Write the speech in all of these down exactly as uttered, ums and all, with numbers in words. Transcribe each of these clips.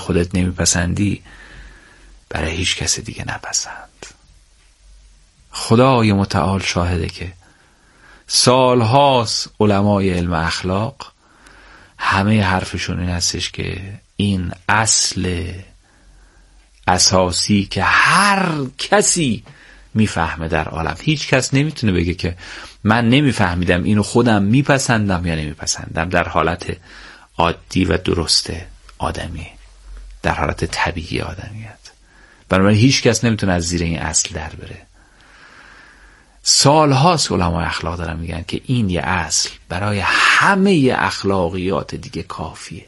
خودت نمیپسندی برای هیچ کس دیگه نپسند. خدای متعال شاهده که سالهاست علمای علم اخلاق همه حرفشون این هستش که این اصل اساسی که هر کسی میفهمه در عالم، هیچ کس نمیتونه بگه که من نمیفهمیدم اینو خودم میپسندم یا نمیپسندم، در حالت عادی و درست آدمی، در حالت طبیعی آدمیت. بنابراین هیچ کس نمیتونه از زیر این اصل در بره. سالهاست علمای اخلاق دارن میگن که این یه اصل برای همه اخلاقیات دیگه کافیه.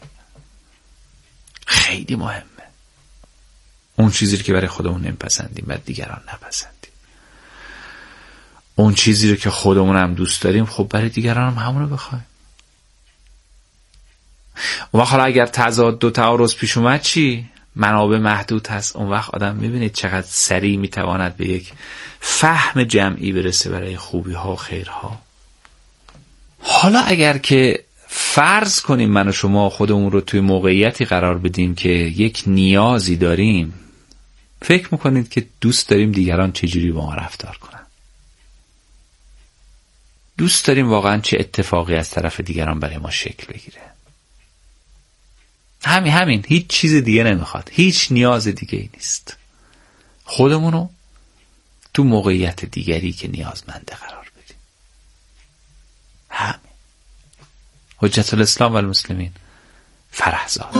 خیلی مهمه. اون چیزی که برای خودمون نمیپسندیم بعد دیگران نپسندیم. اون چیزی رو که خودمون هم دوست داریم خب برای دیگران هم همونو بخوایم. اون وقت حالا اگر تضاد و تعارض پیش اومد چی؟ منابع محدود هست. اون وقت آدم میبینید چقدر سریع میتواند به یک فهم جمعی برسه برای خوبی ها و خیرها. حالا اگر که فرض کنیم من و شما خودمون رو توی موقعیتی قرار بدیم که یک نیازی داریم، فکر میکنید که دوست داریم دیگران چجوری با ما رفتار کنن؟ دوست داریم واقعا چه اتفاقی از طرف دیگران برای ما شکل بگیره؟ همین همین هیچ چیز دیگه نمیخواد، هیچ نیاز دیگه ای نیست. خودمونو تو موقعیت دیگری که نیازمنده قرار بدیم. همین. حجت الاسلام و المسلمین فرهزاد.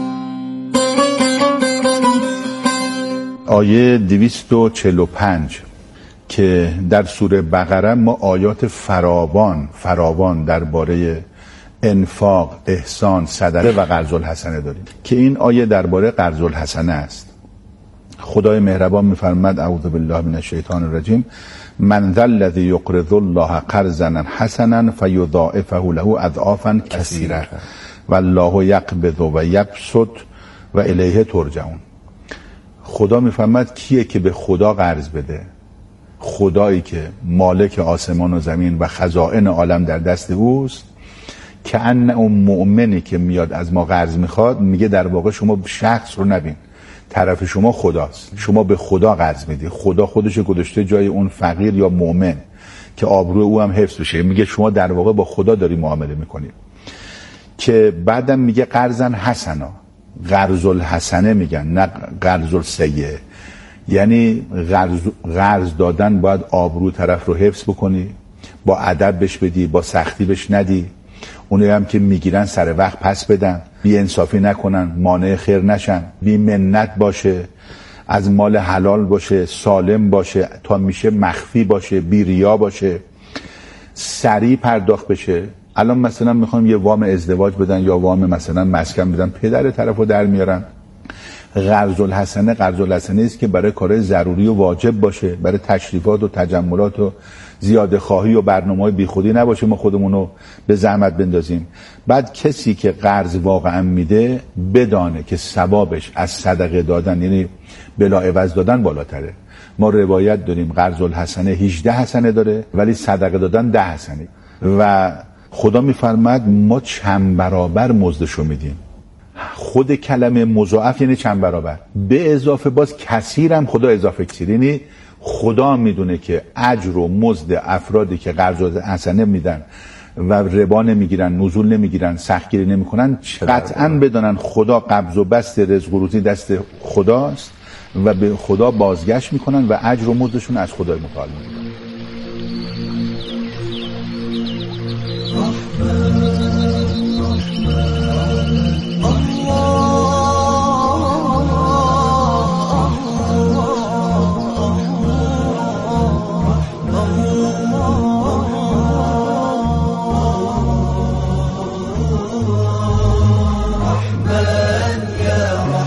آیه دویست و چهل و پنج که در سوره بقره ما آیات فراوان فراوان درباره انفاق، احسان، صدقه و قرض الحسنه داریم که این آیه درباره قرض الحسنه است. خدای مهربان می‌فرماید اعوذ بالله من الشیطان الرجیم من ذا الذی یقرض الله قرضا حسنا فیضاعفه له اضعافا کثیره والله یقبض و یبسط و الیه ترجعون. خدا می‌فرماید کیه که به خدا قرض بده؟ خدایی که مالک آسمان و زمین و خزائن عالم در دست اوست، که ان اون مؤمنی که میاد از ما قرض میخواد میگه در واقع شما شخص رو نبین، طرف شما خداست، شما به خدا قرض میدی، خدا خودش گذاشته جای اون فقیر یا مؤمن که آبروی او هم حفظ بشه. میگه شما در واقع با خدا داری معامله میکنی. که بعدم میگه قرضا حسنا، قرض الحسنه میگن نه قرض السیئه. یعنی قرض قرض دادن باید آبرو طرف رو حفظ بکنی، با ادب بهش بدی، با سختی بهش ندی. اونایی هم که میگیرن سر وقت پس بدن، بی انصافی نکنن، مانع خیر نشن، بی منت باشه، از مال حلال باشه، سالم باشه، تا میشه مخفی باشه، بی ریا باشه، سریع پرداخت بشه. الان مثلا میخوام یه وام ازدواج بدن یا وام مثلا مسکن بدن، پدر طرفو در میارن. قرض الحسنه قرض الحسنه است که برای کارهای ضروری و واجب باشه، برای تشریفات و تجملات و زیاده خواهی و برنامه‌های بیخودی نباشه ما خودمونو به زحمت بندازیم. بعد کسی که قرض واقعا میده بدانه که ثوابش از صدقه دادن یعنی بلا عوض دادن بالاتره. ما روایت داریم قرض الحسنه هجده حسنه داره ولی صدقه دادن ده حسنه و خدا میفرماد ما چند برابر مزدشو میدیم. خود کلمه مضاعف یعنی چند برابر، به اضافه باز کثیرم خدا اضافه کثیر، یعنی خدا میدونه که اجر و مزد افرادی که قرض حسنه میدن و ربا نمیگیرن، نزول نمیگیرن، سختگیری نمیکنن، قطعا بدانن خدا قبض و بست رزق و روزی دست خداست و به خدا بازگشت میکنن و اجر و مزدشون از خدای متعال میگیرن.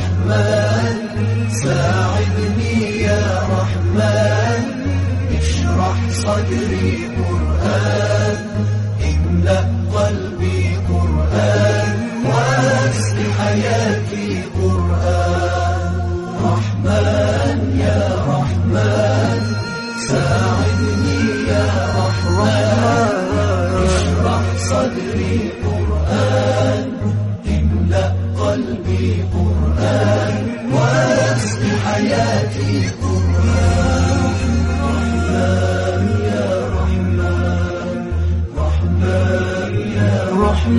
ساعدني يا رحمن اشرح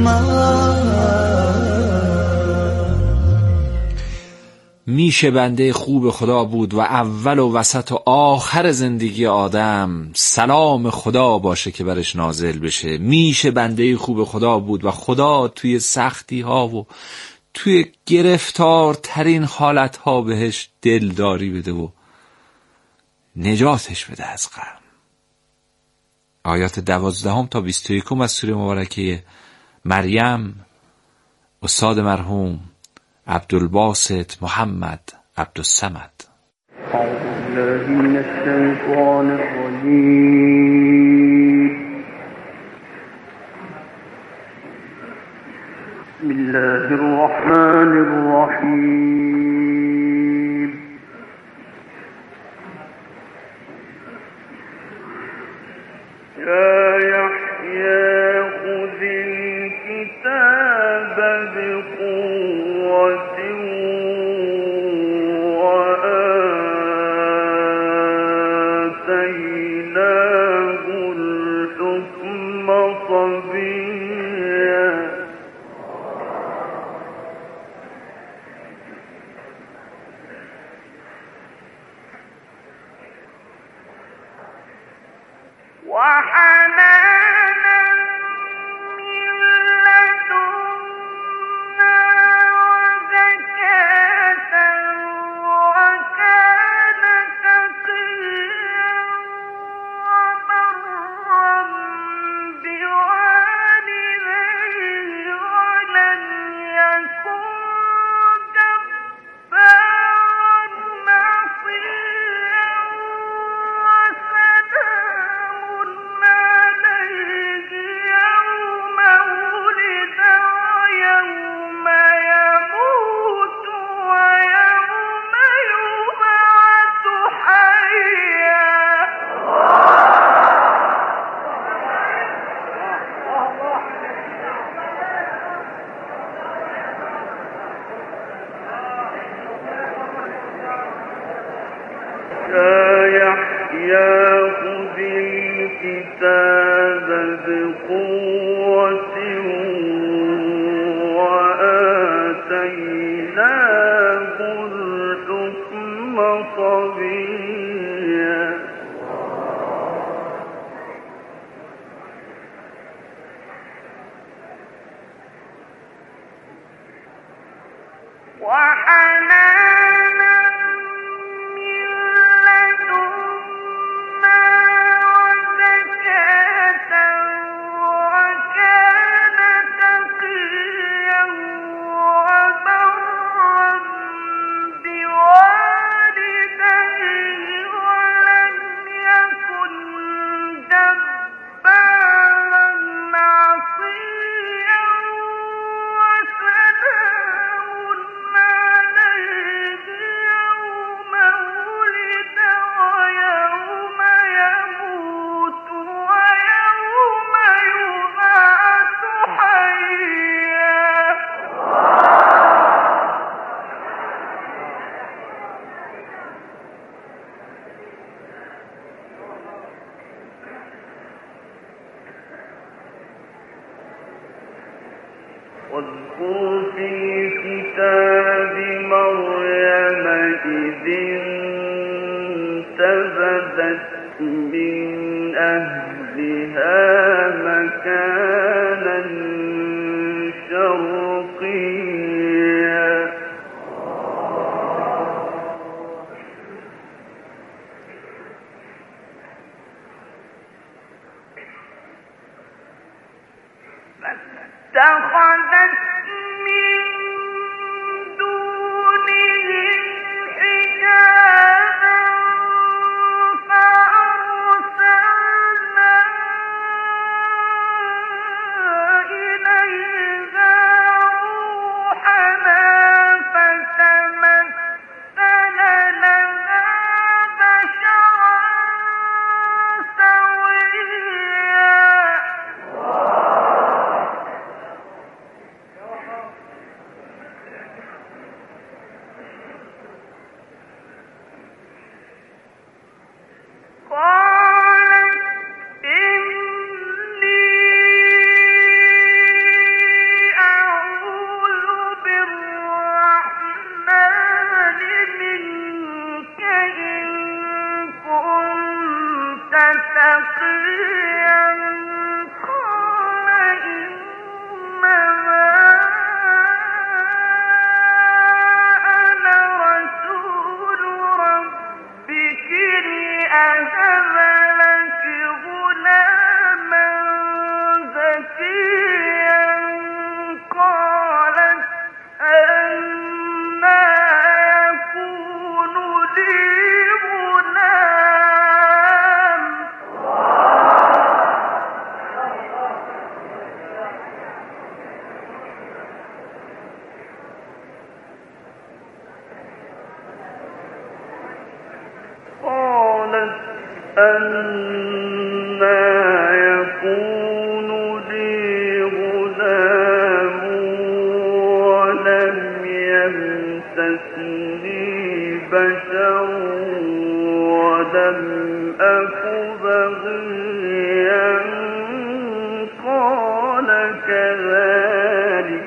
میشه بنده خوب خدا بود و اول و وسط و آخر زندگی آدم سلام خدا باشه که برش نازل بشه. میشه بنده خوب خدا بود و خدا توی سختی ها و توی گرفتار ترین حالت ها بهش دلداری بده و نجاتش بده از غم. آیات دوازدهم تا بیست و یکم از سوره مبارکه مریم، استاد مرحوم عبدالباسط محمد عبدالصمد. أعوذ بالله من الشيطان الرجيم. بسم الله الرحمن الرحيم. يا يحيى خذ الكتاب بقوة وآتيناه الحكم صبيا. وحنانا من لدنا وزكاة وكان تقيا وبرا بوالديه ولم يكن جبارا عصيا. وسلام عليه يوم ولد ويوم يموت ويوم يبعث حيا. يا يحيى خذ الكتاب بقوة وآتيناه الحكم صبيا. وحنانا من لدنا وزكاة وكان تقيا وبرا بوالديه أَنَّى يَكُونُ لِي غُلَامٌ وَلَمْ يَمْسَسْنِي بَشَرٌ وَلَمْ أَكُ بَغِيًّا قَالَ كَذَلِكَ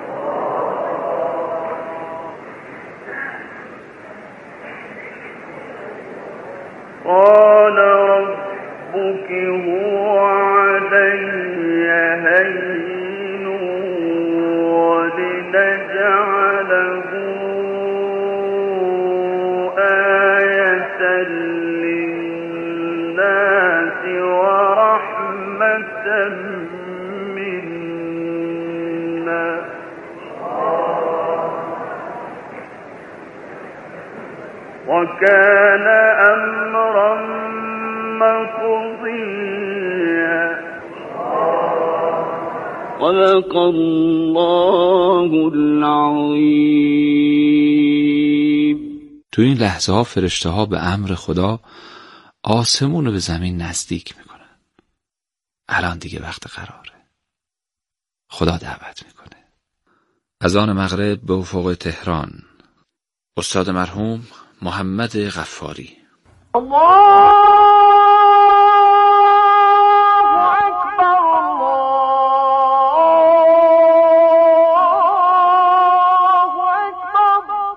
قَالَ رَبُّكِ هُوَ عَلَيَّ هَيِّنٌ وَلِنَجْعَلَهُ آيَةً لِلنَّاسِ وَرَحْمَةً مِنَّا ۚ وَكَانَ أَمْرًا مَّقْضِيًّا. صدق الله العظیم. تو این لحظه ها فرشته ها به امر خدا آسمون رو به زمین نزدیک میکنن. الان دیگه وقت قراره. خدا دعوت میکنه. اذان مغرب به افق تهران. استاد مرحوم محمد غفاری. الله اکبر، الله اکبر،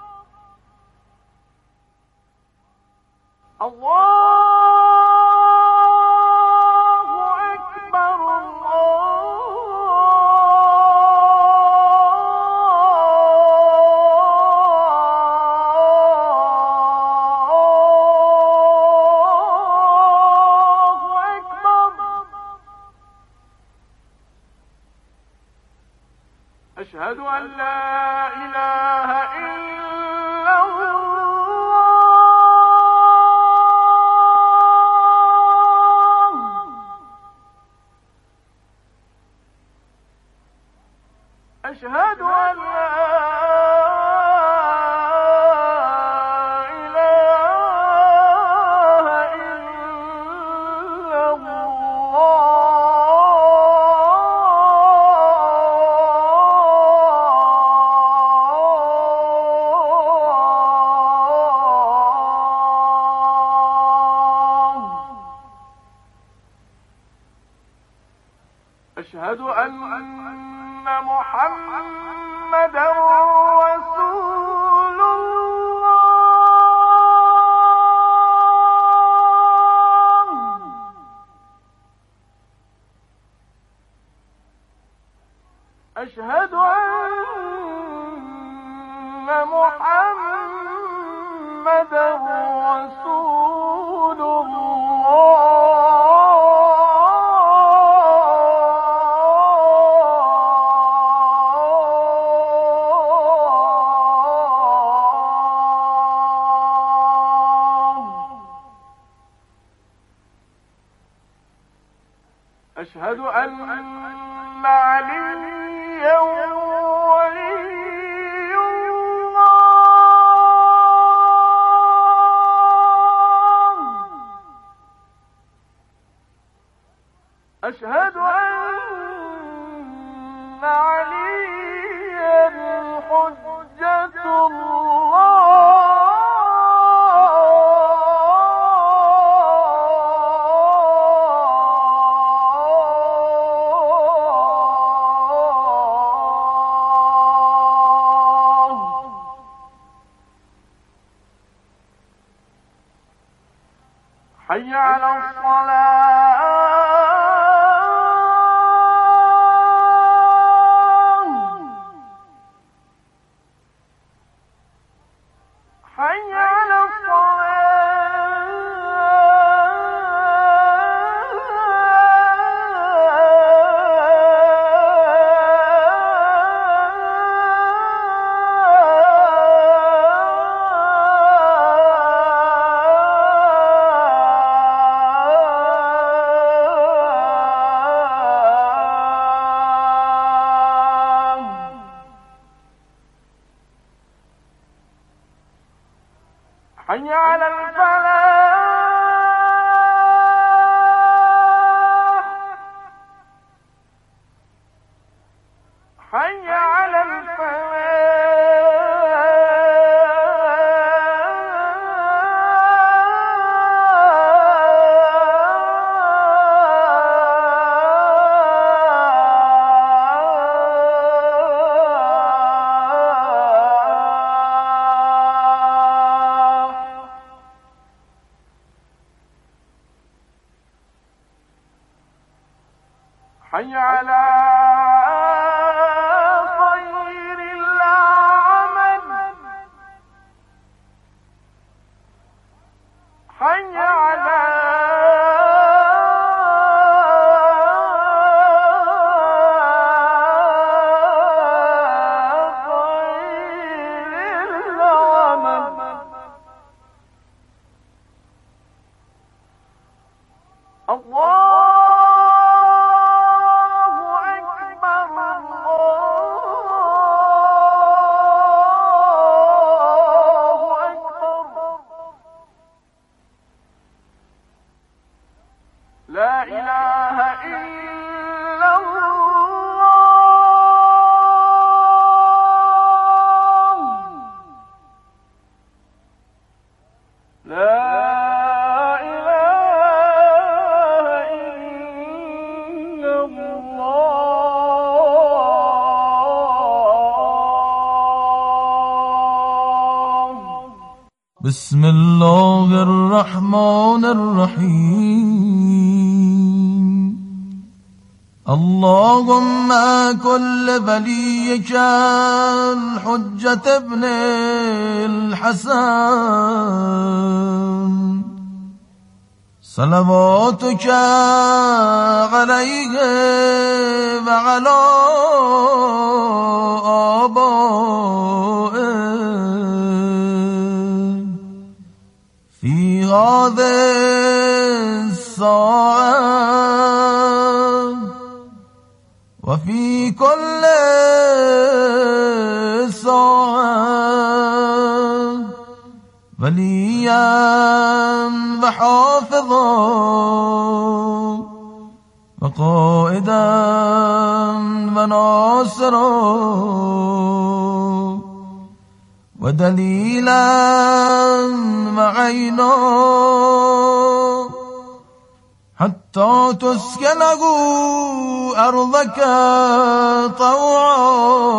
الله أشهد أن لا إله إلا الله، أشهد أن لا أشهد أن محمدا رسول الله، أشهد أن محمدا رسول الله. أشهد أن عليا ولي الله، أشهد أن عليا حجة الله. حي على الصلاة، حي على حي على الفلاح. حي على خير العمل حي على لا إله إلا الله لا إله إلا الله بسم الله الرحمن الرحيم اللهم كل وليك الحجة ابن الحسن صلواتك عليه وعلى آبائه في هذه الساعة وفي كل ساعة وليا وحافظا وقائدا وناصرا ودليلا وعينا حتى تسكنه أرضك طوعا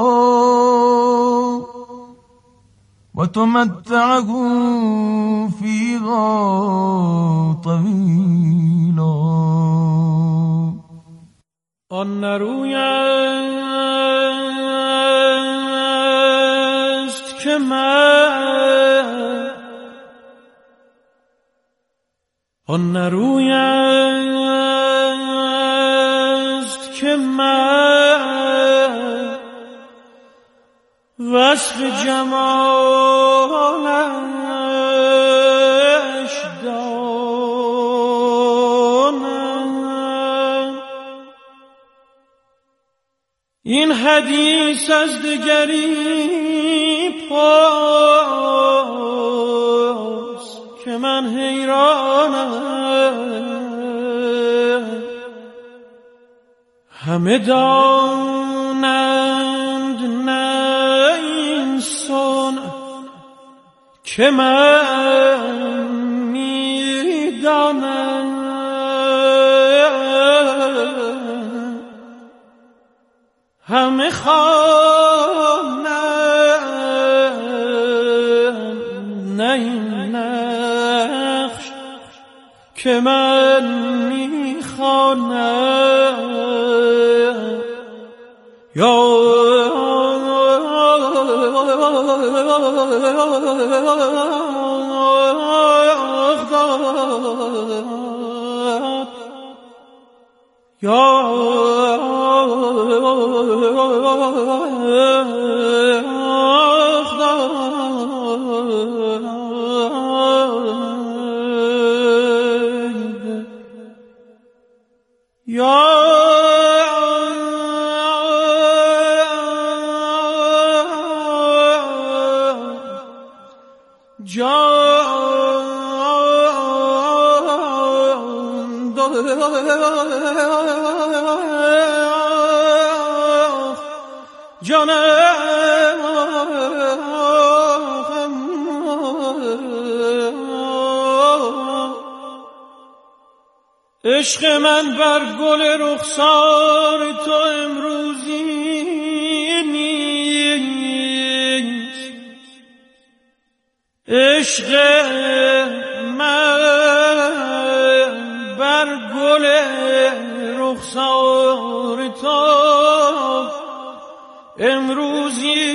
وتمتعه فيها طويلا آن روی است که من آن روی است که من وصف جمالش دانم این حدیث از دگری پاس که من حیرانم همه دانند نه انسان که من میدانم همه خوانند نه این نقش که من میخوانم یا یا عشق من بر گل رخسار تو امروزی نیست عشق من بر گل رخسار تو امروزی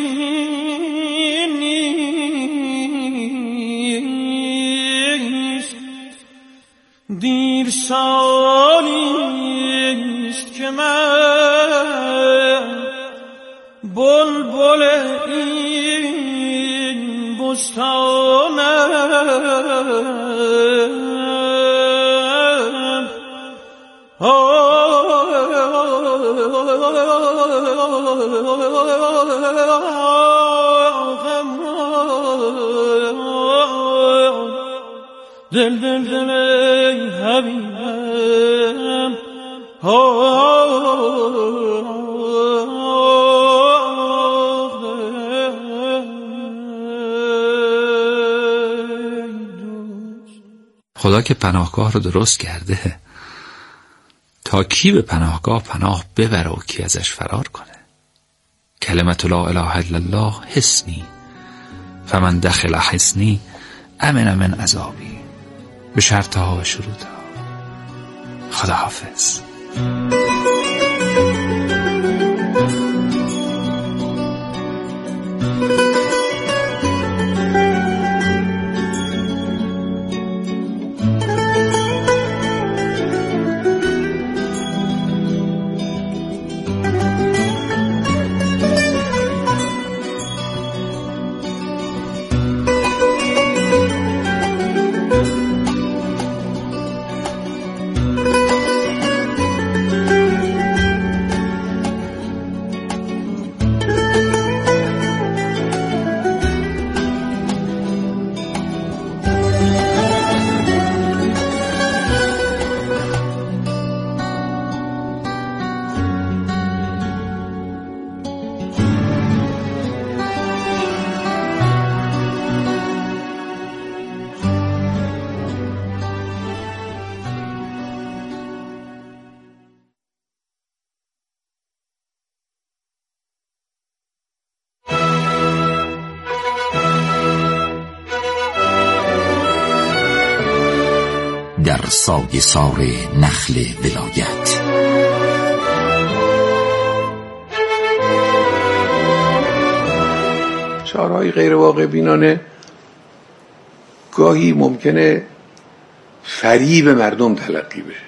نیست، دیر سالیست که من بلبل این بستانم. دل دل دل ای حبیبم، خدا که پناهگاه رو درست کرده تا کی به پناهگاه پناه ببره و کی ازش فرار کنه. کلمت لا اله الا الله حسنی فمن دخل حسنی امن من عذابی، به شرطها و شروطها. خدا حافظ. در سایه سار نخل ولایت. شعارهای غیر واقع بینانه گاهی ممکنه فریب مردم تلقی بشه،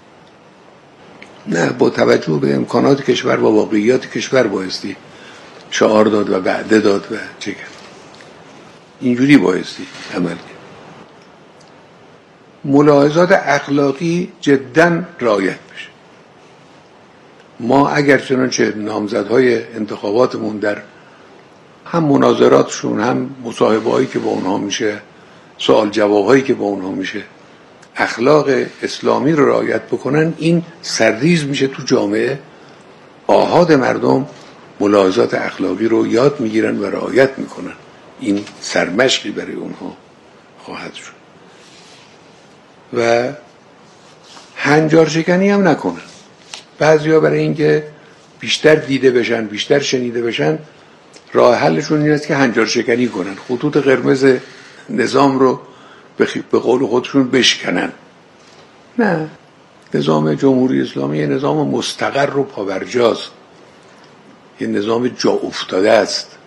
نه با توجه به امکانات کشور و واقعیات کشور بایستی شعار داد و وعده داد و چه کرد. اینجوری بایستی عمل کرد. ملاحظات اخلاقی جداً رعایت بشه. ما اگر چنانچه نامزدهای انتخاباتمون در هم مناظراتشون هم مصاحبه‌هایی که با اونها میشه، سوال جوابهایی که با اونها میشه، اخلاق اسلامی رو رعایت بکنن، این سرریز میشه تو جامعه. آحاد مردم ملاحظات اخلاقی رو یاد میگیرن و رعایت میکنن. این سرمشقی برای اونها خواهد شد. و هنجار شکنی هم نکنن. بعضیا برای اینکه بیشتر دیده بشن، بیشتر شنیده بشن، راه حلشون این است که هنجار شکنی کنن، خطوط قرمز نظام رو به قول خودشون بشکنن. نه، نظام جمهوری اسلامی یه نظام مستقر و پابرجاست، یه نظام جا افتاده است.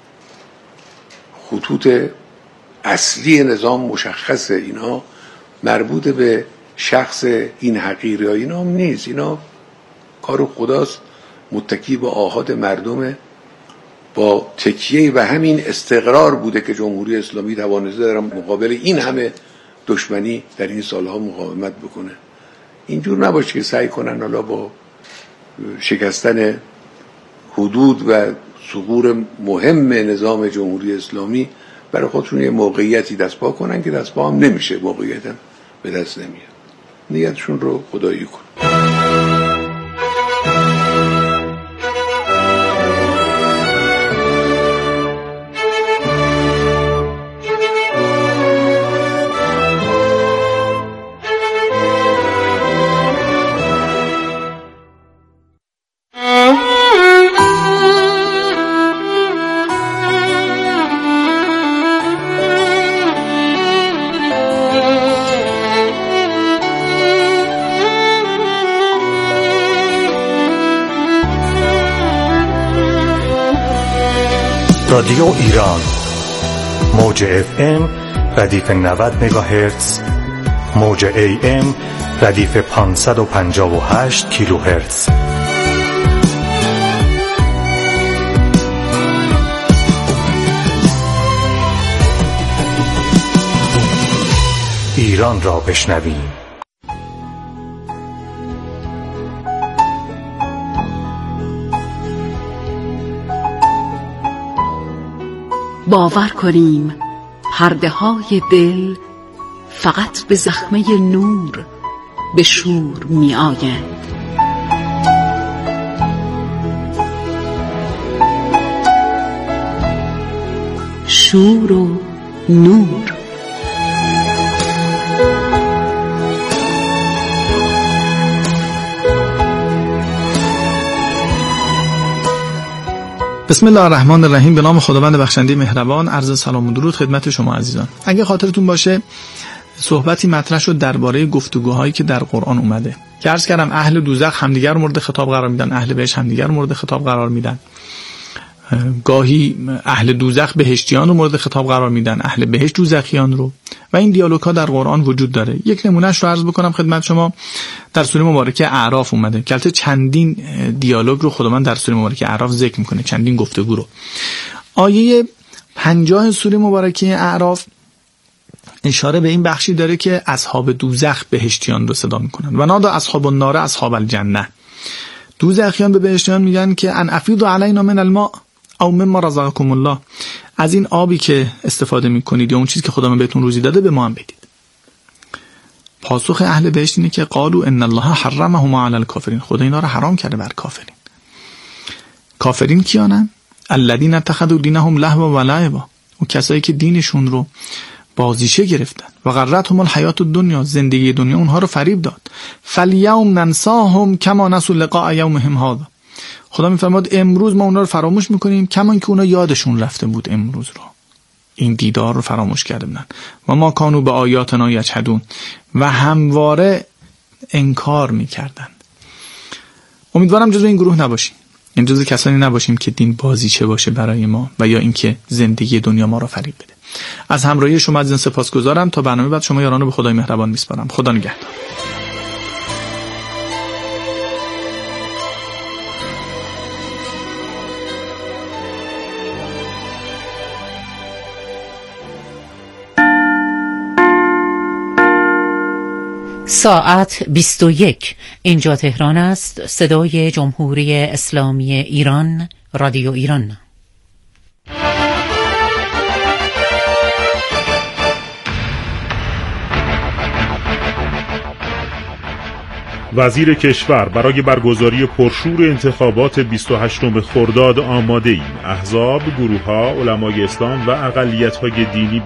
خطوط اصلی نظام مشخصه، اینا مربوط به شخص این حقیر یا اینا هم نیست، اینا کار خداست، متکی به آحاد مردمه. با تکیه و همین استقرار بوده که جمهوری اسلامی توانسته در مقابل این همه دشمنی در این سالها مقاومت بکنه. اینجور نباشه که سعی کنن حالا با شکستن حدود و ثغور مهم نظام جمهوری اسلامی برای خودشون یه موقعیتی دست پا کنن که دست پا هم نمیشه، موقعیت هم به دست نمیاد. نیتشون رو خدایی کن. رادیو ایران موج اف ام ردیف نود مگاهرتز، موج ای ام ردیف پانصد و پنجاه و هشت کیلوهرتز. ایران را بشنویم. باور کنیم پرده های دل فقط به زخمه نور به شور می آیند. شور و نور. بسم الله الرحمن الرحیم. به نام خداوند بخشنده مهربان. عرض سلام و درود خدمت شما عزیزان. اگه خاطرتون باشه صحبتی مطرح شد درباره گفتگوهایی که در قرآن اومده که عرض کردم اهل دوزخ همدیگر مورد خطاب قرار میدن، اهل بهشت همدیگر مورد خطاب قرار میدن. گاهی اهل دوزخ بهشتیان رو مورد خطاب قرار میدن، اهل بهشت دوزخیان رو، و این دیالوگ ها در قرآن وجود داره. یک نمونهش رو عرض بکنم خدمت شما. در سوره مبارکه اعراف اومده که البته چندین دیالوگ رو خداوند در سوره مبارکه اعراف ذکر میکنه، چندین گفتگو رو. آیه پنجاه سوره مبارکه اعراف اشاره به این بخشی داره که اصحاب دوزخ بهشتیان رو صدا میکنن و نادا اصحاب النار اصحاب الجنه. دوزخیان به بهشتیان میگن که ان افیضوا علینا من الماء او مما رزقکم الله، از این آبی که استفاده میکنید یا اون چیزی که خدا بهتون روزی داده به ما هم بدید. پاسخ اهل بهشت اینه که قالوا ان الله حرمهما علی الکافرین، خدا اینا رو حرام کرده بر کافرین. کافرین کیانن؟ الذین اتخذوا دینهم لهوا و لعبا، اون کسایی که دینشون رو بازیچه گرفتن. و غرتهم الحیات الدنیا، زندگی دنیا اونها رو فریب داد. فالیوم ننساهم کما نسوا لقاء یومهم هذا، خدا میفرماد امروز ما اونا رو فراموش میکنیم کما اینکه اونا یادشون رفته بود امروز رو، این دیدار رو فراموش کرده بودن. و ما کانوا به آیاتنا یجحدون، و همواره انکار میکردن. امیدوارم جزو این گروه نباشیم، این جزو کسانی نباشیم که دین بازیچه باشه برای ما و یا اینکه زندگی دنیا ما رو فریب بده. از همراهی شما عزیزان سپاسگزارم. تا برنامه بعد شما یارانو به خدای مهربان میسپارم. خدا نگهدار. ساعت بیست و یک. اینجا تهران است. صدای جمهوری اسلامی ایران، رادیو ایران. وزیر کشور: برای برگزاری پرشور انتخابات بیست و هشتم خرداد آماده ایم. احزاب، گروه‌ها، علمای اسلام و اقلیت‌های دینی